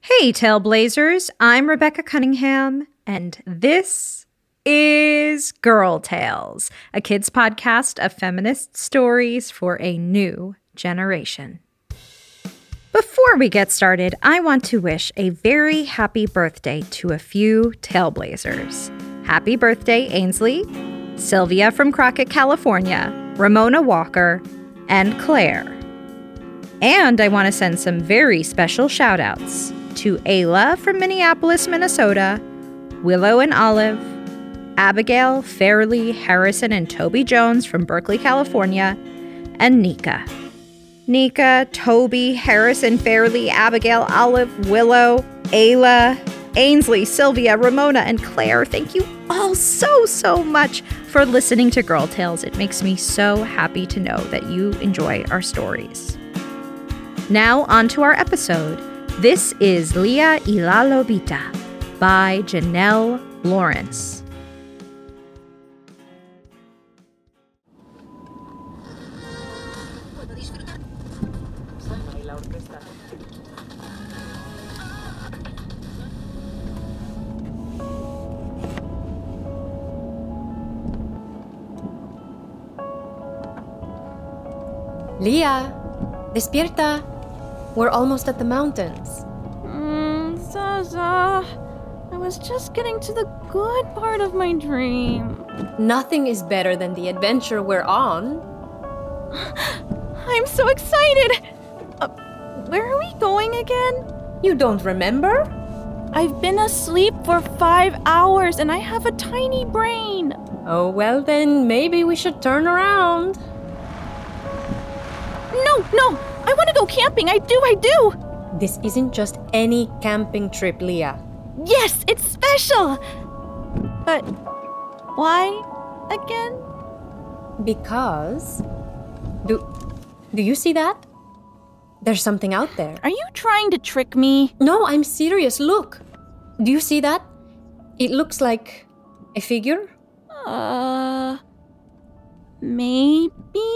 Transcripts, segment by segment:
Hey, Tailblazers, I'm Rebecca Cunningham, and this is Girl Tales, a kids' podcast of feminist stories for a new generation. Before we get started, I want to wish a very happy birthday to a few Tailblazers. Happy birthday, Ainsley, Sylvia from Crockett, California, Ramona Walker, and Claire. And I want to send some very special shout-outs to Ayla from Minneapolis, Minnesota, Willow and Olive, Abigail, Fairley, Harrison, and Toby Jones from Berkeley, California, and Nika. Nika, Toby, Harrison, Fairley, Abigail, Olive, Willow, Ayla, Ainsley, Sylvia, Ramona, and Claire. Thank you all so much for listening to Girl Tales. It makes me so happy to know that you enjoy our stories. Now on to our episode. This is Lia y la Lobita by Janelle Lawrence. Lia, despierta. We're almost at the mountains. Zaza, I was just getting to the good part of my dream. Nothing is better than the adventure we're on. I'm so excited! Where are we going again? You don't remember? I've been asleep for 5 hours and I have a tiny brain. Oh, well then, maybe we should turn around. No, I want to go camping. I do. This isn't just any camping trip, Lia. Yes, it's special. But why again? Because... Do you see that? There's something out there. Are you trying to trick me? No, I'm serious. Look. Do you see that? It looks like a figure. Maybe?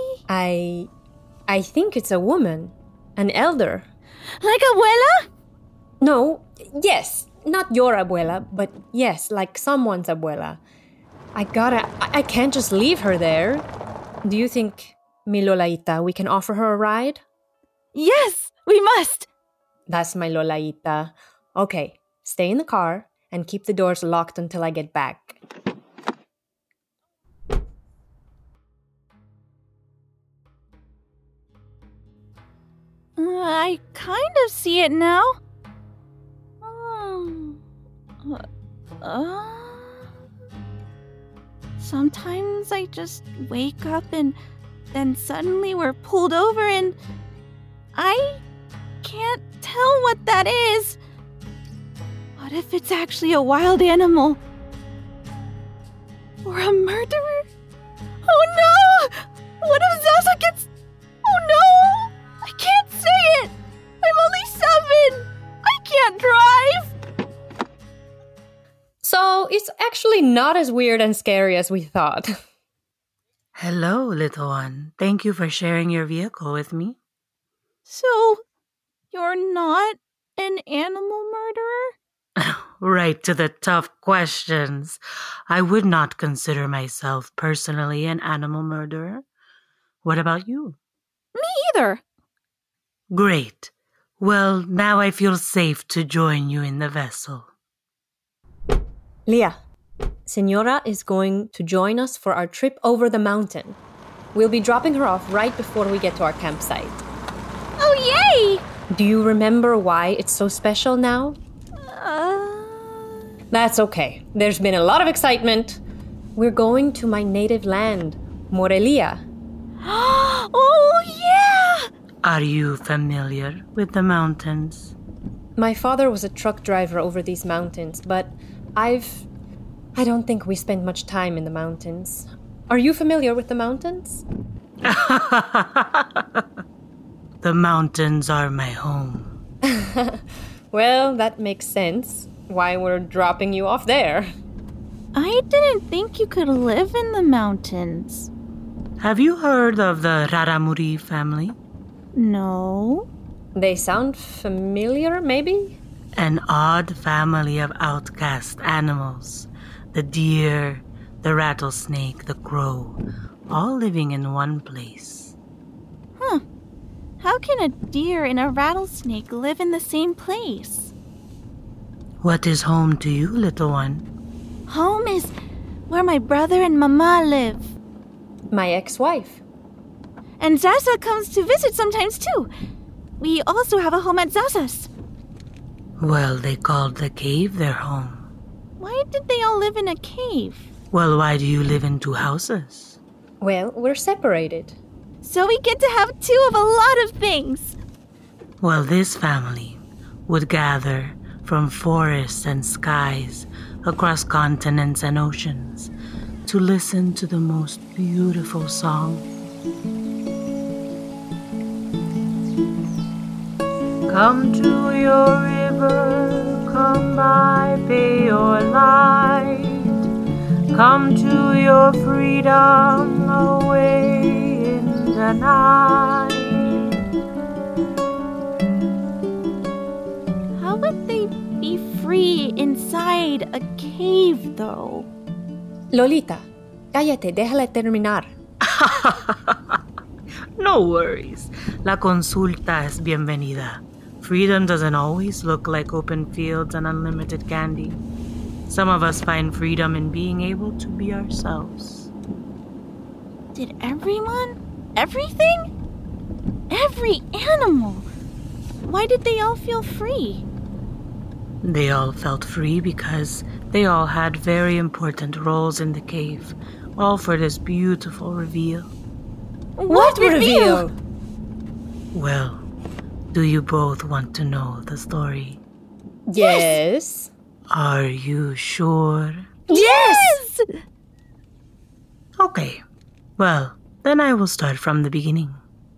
I think it's a woman. An elder. Like Abuela? No, yes. Not your abuela, but yes, like someone's abuela. I can't just leave her there. Do you think, mi Lolaita, we can offer her a ride? Yes, we must. That's my Lolaita. Okay, stay in the car and keep the doors locked until I get back. I kind of see it now. Sometimes I just wake up and then suddenly we're pulled over and I can't tell what that is. What if it's actually a wild animal? Or a murderer? Oh no! What if Zaza gets... Oh no! I can't say it! I'm only 7! I can't drive! So, it's actually not as weird and scary as we thought. Hello, little one. Thank you for sharing your vehicle with me. So, you're not an animal murderer? Right to the tough questions. I would not consider myself personally an animal murderer. What about you? Me either. Great. Well, now I feel safe to join you in the vessel. Lia, Senora is going to join us for our trip over the mountain. We'll be dropping her off right before we get to our campsite. Oh, yay! Do you remember why it's so special now? That's okay. There's been a lot of excitement. We're going to my native land, Morelia. Oh, yeah! Are you familiar with the mountains? My father was a truck driver over these mountains, but I don't think we spent much time in the mountains. Are you familiar with the mountains? The mountains are my home. Well, that makes sense. Why we're dropping you off there. I didn't think you could live in the mountains. Have you heard of the Raramuri family? No. They sound familiar, maybe? An odd family of outcast animals. The deer, the rattlesnake, the crow, all living in one place. Huh. How can a deer and a rattlesnake live in the same place? What is home to you, little one? Home is where my brother and Mama live. My ex-wife. And Zaza comes to visit sometimes too. We also have a home at Zaza's. Well, they called the cave their home. Why did they all live in a cave? Well, why do you live in 2 houses? Well, we're separated. So we get to have 2 of a lot of things. Well, this family would gather from forests and skies across continents and oceans to listen to the most beautiful song. Come to your river, come by, pay your light. Come to your freedom away in the night. How would they be free inside a cave, though? Lolita, cállate, déjala terminar. No worries. La consulta es bienvenida. Freedom doesn't always look like open fields and unlimited candy. Some of us find freedom in being able to be ourselves. Did everyone? Everything? Every animal? Why did they all feel free? They all felt free because they all had very important roles in the cave, all for this beautiful reveal. What reveal? Well, do you both want to know the story? Yes. Are you sure? Yes! Okay. Well, then I will start from the beginning.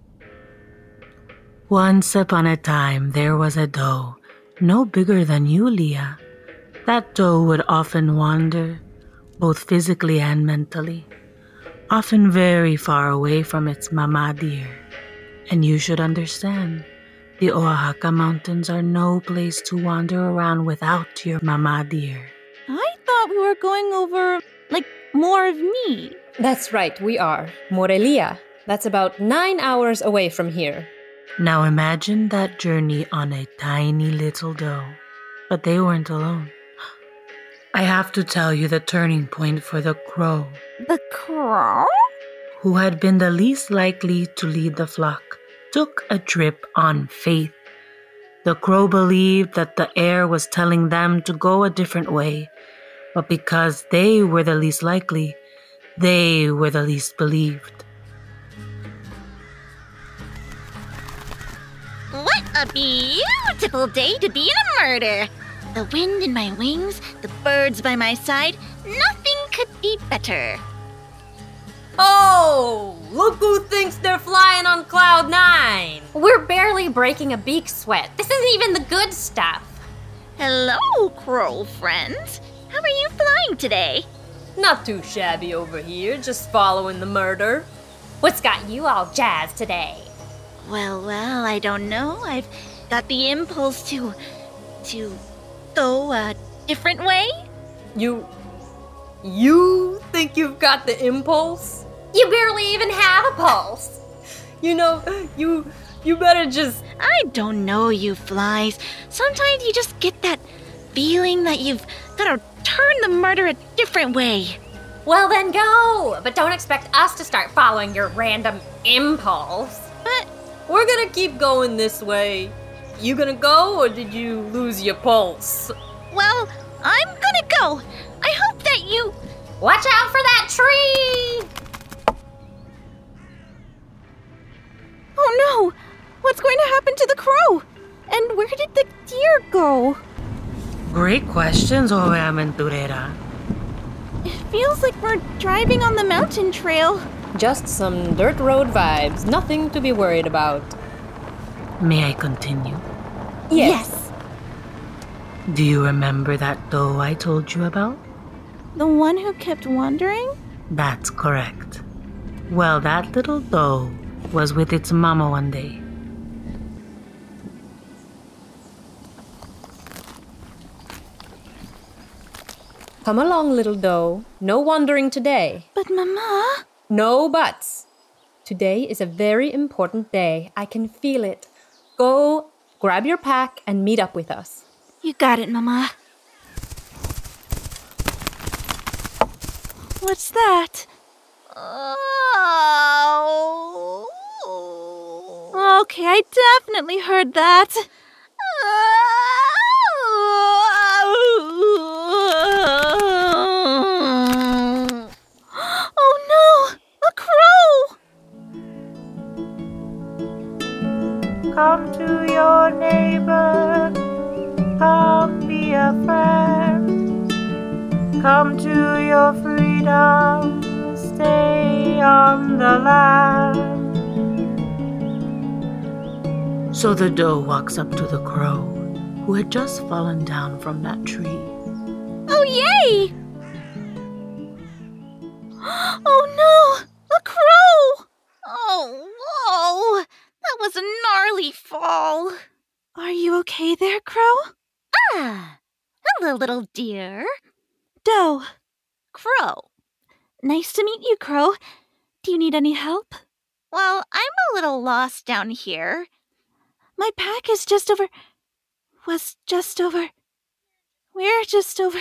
Once upon a time, there was a doe, no bigger than you, Leah. That doe would often wander, both physically and mentally, often very far away from its mama deer. And you should understand, the Oaxaca Mountains are no place to wander around without your mama deer. I thought we were going over, more of me. That's right, we are. Morelia. That's about 9 hours away from here. Now imagine that journey on a tiny little doe. But they weren't alone. I have to tell you the turning point for the crow, The crow? who had been the least likely to lead the flock, took a trip on faith. The crow believed that the air was telling them to go a different way, but because they were the least likely, they were the least believed. What a beautiful day to be in a murder! The wind in my wings, the birds by my side, nothing could be better. Oh, look who thinks they're flying on cloud 9. We're barely breaking a beak sweat. This isn't even the good stuff. Hello, crow friends. How are you flying today? Not too shabby over here, just following the murder. What's got you all jazzed today? Well, I don't know. I've got the impulse to go a different way. You think you've got the impulse? You barely even have a pulse. You know, you better just... I don't know, you flies. Sometimes you just get that feeling that you've got to turn the murder a different way. Well, then go. But don't expect us to start following your random impulse. But We're gonna keep going this way. You gonna go, or did you lose your pulse? well, I'm gonna go. I hope that you... Watch out for that tree! Oh no! What's going to happen to the crow? And where did the deer go? Great questions, Ove Aventurera. It feels like we're driving on the mountain trail. Just some dirt road vibes, nothing to be worried about. May I continue? Yes. Do you remember that doe I told you about? The one who kept wandering? That's correct. Well, that little doe was with its mama one day. Come along, little doe. No wandering today. But Mama... No buts. Today is a very important day. I can feel it. Go, grab your pack, and meet up with us. You got it, Mama. What's that? Oh. Okay, I definitely heard that. Oh no! A crow! Come to your neighbor, come be a friend. Come to your freedom, stay on the land. So the doe walks up to the crow, who had just fallen down from that tree. Oh, yay! Oh no! A crow! Oh, whoa! That was a gnarly fall. Are you okay there, Crow? Ah, hello, little dear. Doe. Crow. Nice to meet you, Crow. Do you need any help? Well, I'm a little lost down here. My pack is just over... We're just over...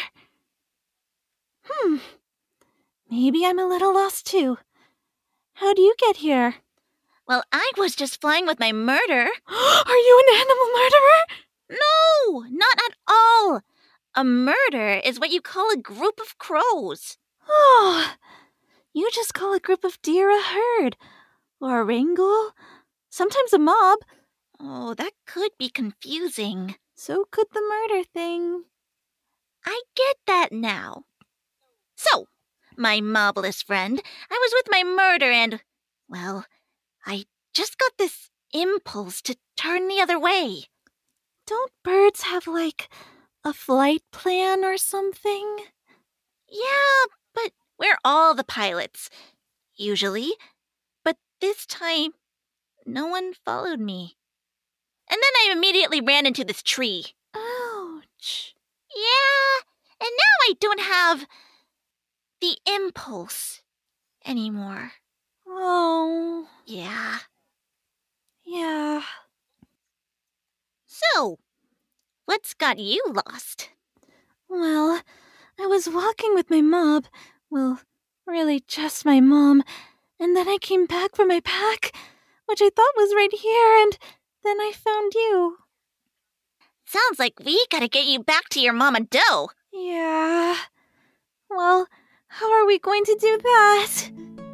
Maybe I'm a little lost too. How do you get here? Well, I was just flying with my murder. Are you an animal murderer? No, not at all. A murder is what you call a group of crows. Oh, you just call a group of deer a herd. Or a wrangle. Sometimes a mob. Oh, that could be confusing. So could the murder thing. I get that now. So, my mobless friend, I was with my murder and, well, I just got this impulse to turn the other way. Don't birds have, like, a flight plan or something? Yeah, but we're all the pilots, usually. But this time, no one followed me. And then I immediately ran into this tree. Ouch. Yeah, and now I don't have the impulse anymore. Oh. Yeah. Yeah. So, what's got you lost? Well, I was walking with my mob. Well, really just my mom. And then I came back for my pack, which I thought was right here, and then I found you. Sounds like we gotta get you back to your Mama Doe. Yeah. Well, how are we going to do that?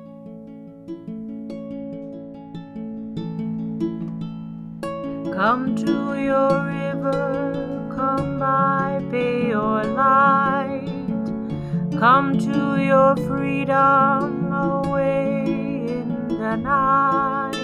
Come to your river, come by, pay your light. Come to your freedom away in the night.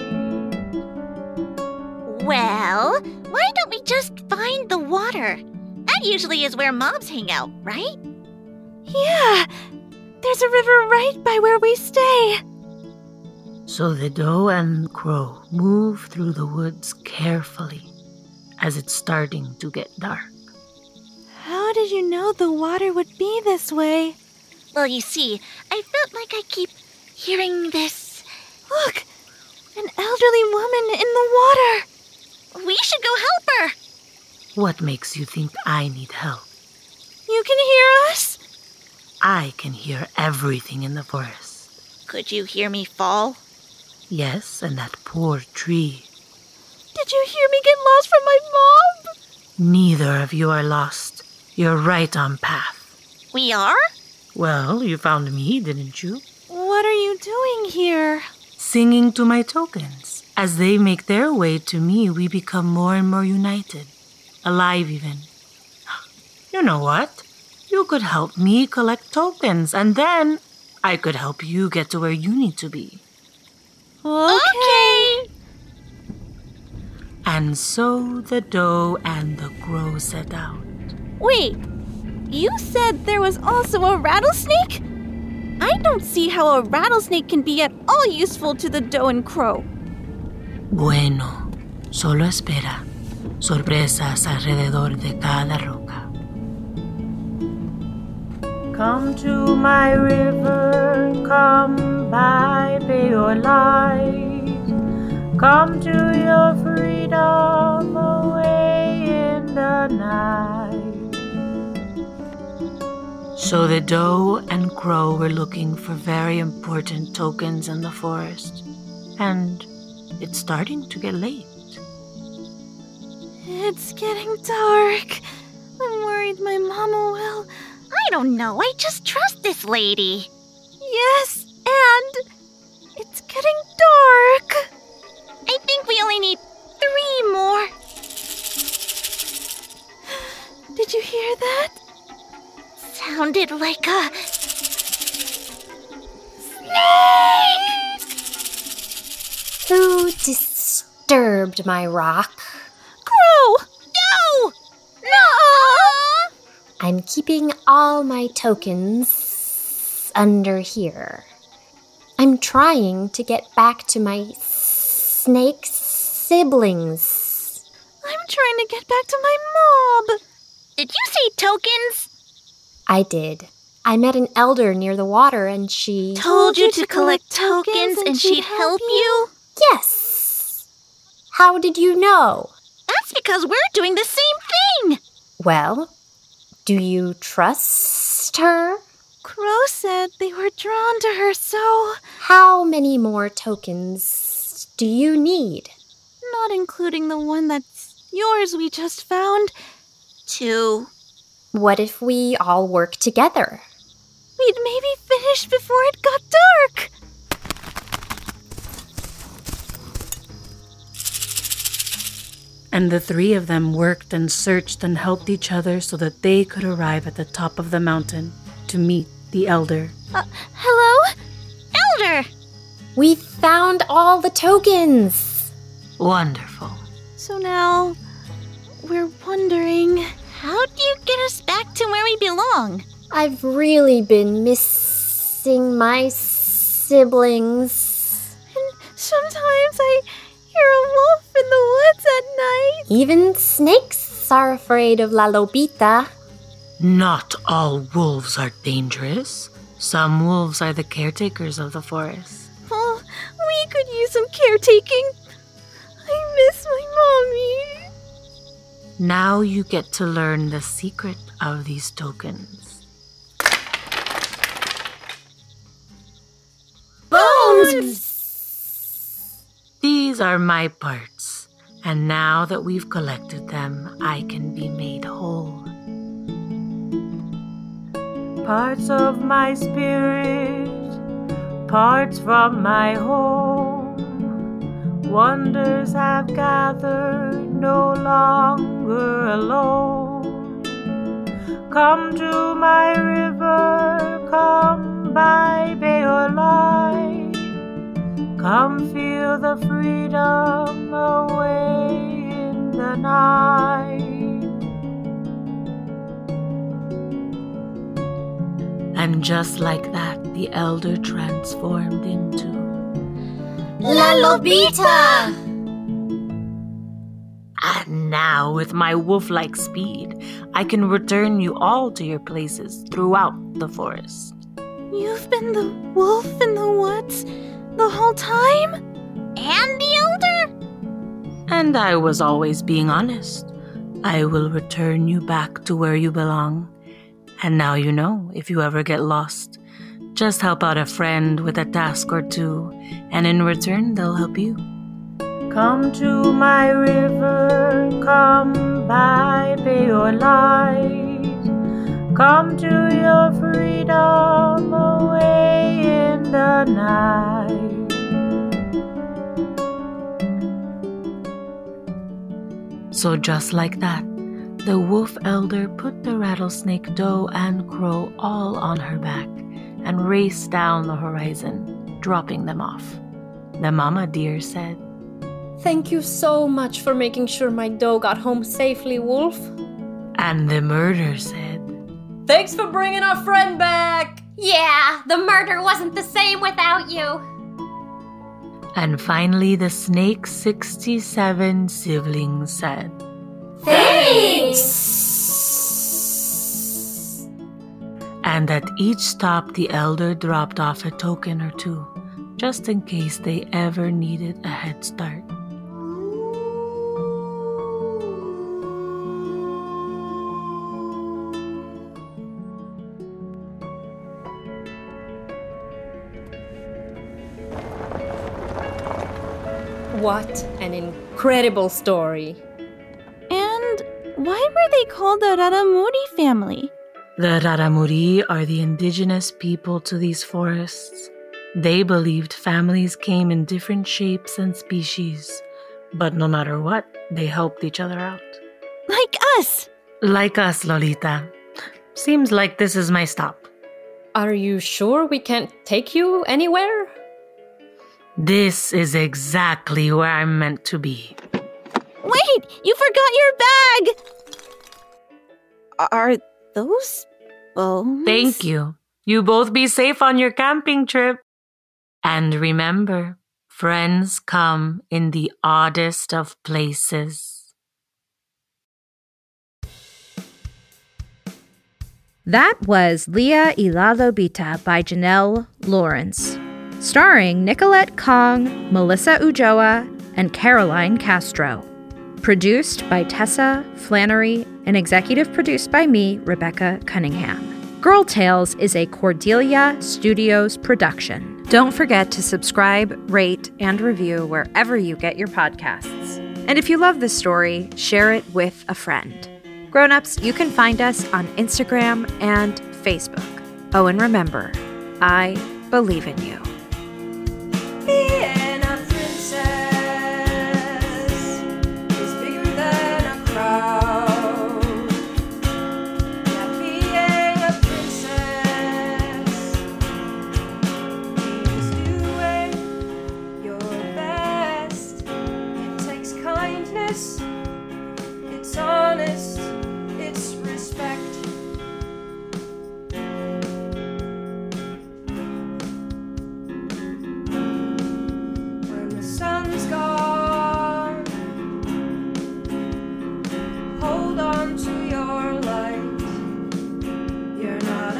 Well, why don't we just find the water? That usually is where mobs hang out, right? Yeah. There's a river right by where we stay. So the doe and crow move through the woods carefully as it's starting to get dark. How did you know the water would be this way? Well, you see, I felt like I keep hearing this. Look! An elderly woman in the water! We should go help her! What makes you think I need help? You can hear us? I can hear everything in the forest. Could you hear me fall? Yes, and that poor tree. Did you hear me get lost from my mom? Neither of you are lost. You're right on path. We are? Well, you found me, didn't you? What are you doing here? Singing to my tokens. As they make their way to me, we become more and more united. Alive, even. You know what? You could help me collect tokens, and then I could help you get to where you need to be. Okay. And so the doe and the crow set out. Wait, you said there was also a rattlesnake? I don't see how a rattlesnake can be at all useful to the doe and crow. Bueno, solo espera. Sorpresas alrededor de cada roca. Come to my river, come by, pay your light. Come to your freedom away in the night. So the doe and crow were looking for very important tokens in the forest, and it's starting to get late. It's getting dark. I'm worried my mama will. I don't know. I just trust this lady. Yes, and it's getting dark. I think we only need 3 more. Did you hear that? Sounded like a Who disturbed my rock? Crow! no! No! I'm keeping all my tokens under here. I'm trying to get back to my snake siblings. I'm trying to get back to my mob. Did you say tokens? I did. I met an elder near the water and she... Told you to collect tokens and she'd help you? Yes! How did you know? That's because we're doing the same thing. Well, do you trust her? Crow said they were drawn to her, so... How many more tokens do you need? Not including the one that's yours we just found. 2. What if we all work together? We'd maybe finish before it got dark. And the 3 of them worked and searched and helped each other so that they could arrive at the top of the mountain to meet the elder. Hello? Elder! We found all the tokens! Wonderful. So now, we're wondering... How do you get us back to where we belong? I've really been missing my siblings. And sometimes I hear a wolf in the woods at night. Even snakes are afraid of La Lobita. Not all wolves are dangerous. Some wolves are the caretakers of the forest. Well, we could use some caretaking. I miss my mommy. Now you get to learn the secret of these tokens. Bones! These are my parts, and now that we've collected them, I can be made whole. Parts of my spirit, parts from my home. Wonders have gathered, no longer alone. Come to my river, come by, pay your light. Come feel the freedom away in the night. And just like that, the elder transformed into La Lobita! And now, with my wolf-like speed, I can return you all to your places throughout the forest. You've been the wolf in the woods the whole time? And the elder? And I was always being honest. I will return you back to where you belong. And now you know, if you ever get lost, just help out a friend with a task or 2, and in return, they'll help you. Come to my river, come by, pay your light. Come to your freedom away in the night. So just like that, the wolf elder put the rattlesnake doe and crow all on her back and raced down the horizon, dropping them off. The mama deer said, Thank you so much for making sure my doe got home safely, Wolf. and the murder said, Thanks for bringing our friend back. Yeah, the murder wasn't the same without you. and finally the snake's 67 siblings said, Thanks! and at each stop the elder dropped off a token or two, just in case they ever needed a head start. What an incredible story. And why were they called the Raramuri family? The Raramuri are the indigenous people to these forests. They believed families came in different shapes and species, but no matter what, they helped each other out. Like us! Like us, Lolita. Seems like this is my stop. Are you sure we can't take you anywhere? This is exactly where I'm meant to be. Wait! You forgot your bag! Are those bones? Thank you. You both be safe on your camping trip. And remember, friends come in the oddest of places. That was Leah y la Lobita by Janelle Lawrence, starring Nicolette Kong, Melissa Ujoa, and Caroline Castro. Produced by Tessa Flannery and executive produced by me, Rebecca Cunningham. Girl Tales is a Cordelia Studios production. Don't forget to subscribe, rate, and review wherever you get your podcasts. And if you love this story, share it with a friend. Grown-ups, you can find us on Instagram and Facebook. Oh, and remember, I believe in you. Being a princess is bigger than a crowd. Yeah, being a princess means doing your best. It takes kindness, it's honest, it's respect. When the sun's gone, hold on to your light. You're not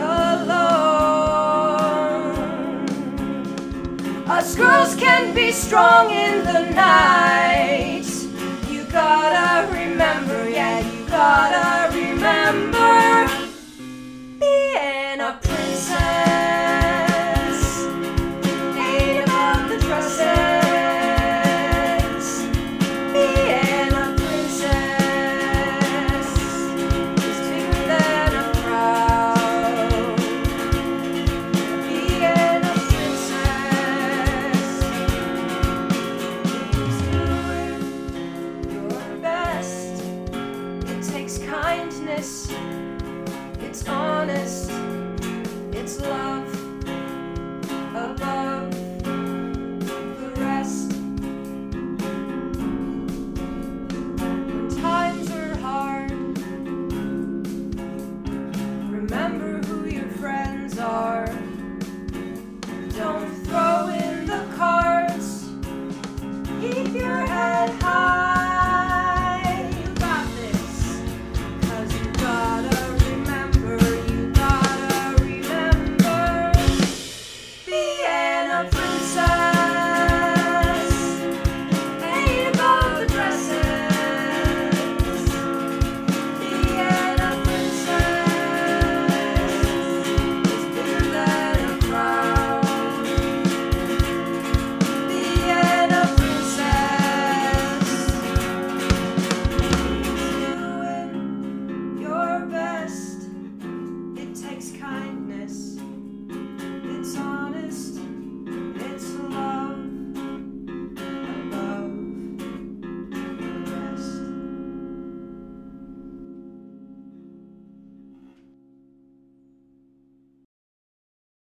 alone. Us girls can be strong in the night. You gotta remember, yeah, you gotta remember being a princess ain't about the dresses. Being a princess is bigger than a crowd. Being a princess is doing your best. It takes kindness, it's honest, it's love above the rest. When times are hard, remember who your friends are. Don't throw in the cards, keep your head high. You got this, 'cause you gotta remember, you gotta remember being a princess ain't about the dresses. Being a princess is bigger than a crowd. Being a princess means doing your best. It takes kindness.